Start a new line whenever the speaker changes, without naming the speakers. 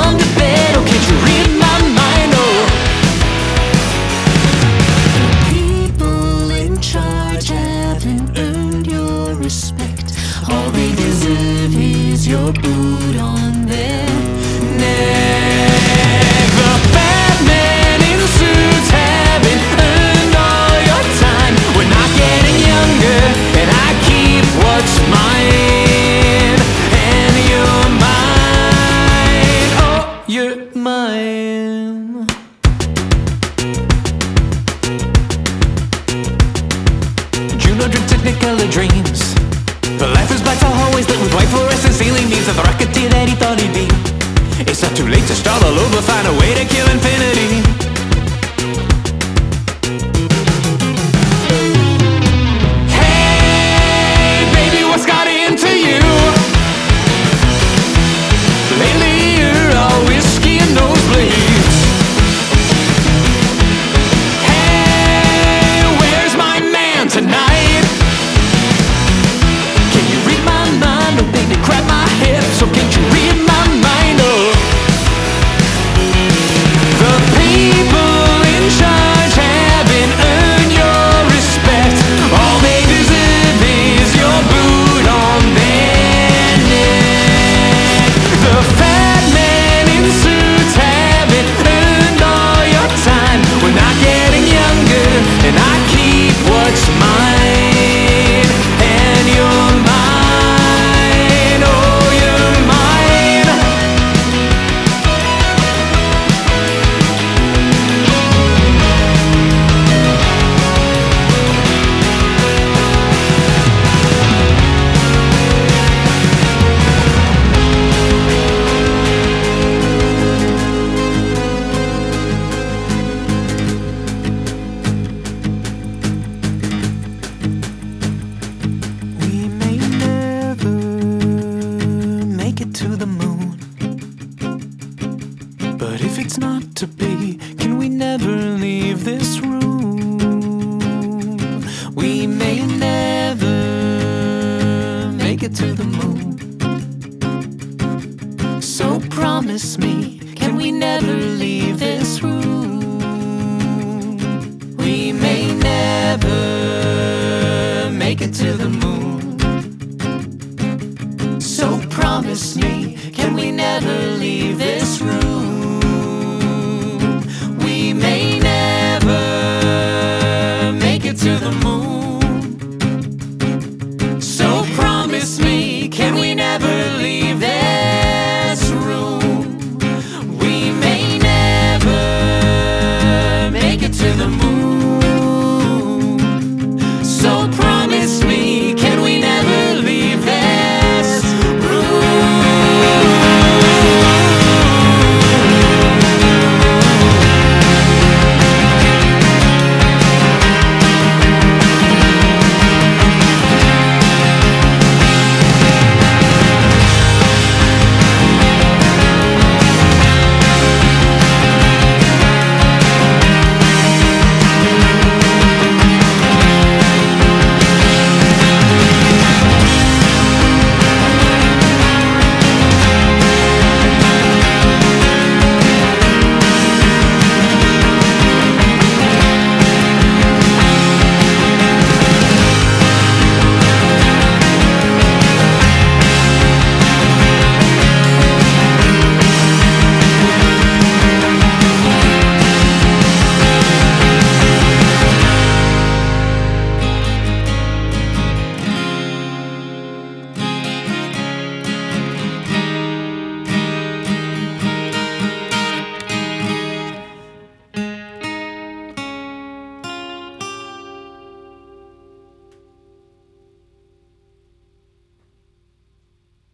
gone to bed. Oh, can't you read my mind? Oh, people in charge haven't earned your respect. All they deserve is your boot on their neck. The fat men in suits haven't earned all your time. We're not getting younger, and I keep what's mine. And you're mine. Oh, you're mine. Juno dreamt Technicolor dreams. The life is black, the hallways lit with white fluorescent ceiling beams of the rocketeer that he thought he'd be. It's not too late to start all over, find a way to kill infinity. Hey, baby, what's got into you? Lately you're all whiskey and nosebleeds. Hey, where's my man tonight? Can you read my mind? Oh, baby, grab my hips. So can't you read my mind? Oh, the people in charge haven't earned your respect. All they deserve is your boot on their neck. The fat men in suits haven't earned all your time. We're not getting younger, and I keep what's mine. And you're mine. Oh, you're mine. We may never make it to the moon, but if it's not to be, can we never leave this room? We may never make it to the moon, so promise me, can we never leave this room? We may never make it to the moon, so promise me, can we never leave this room?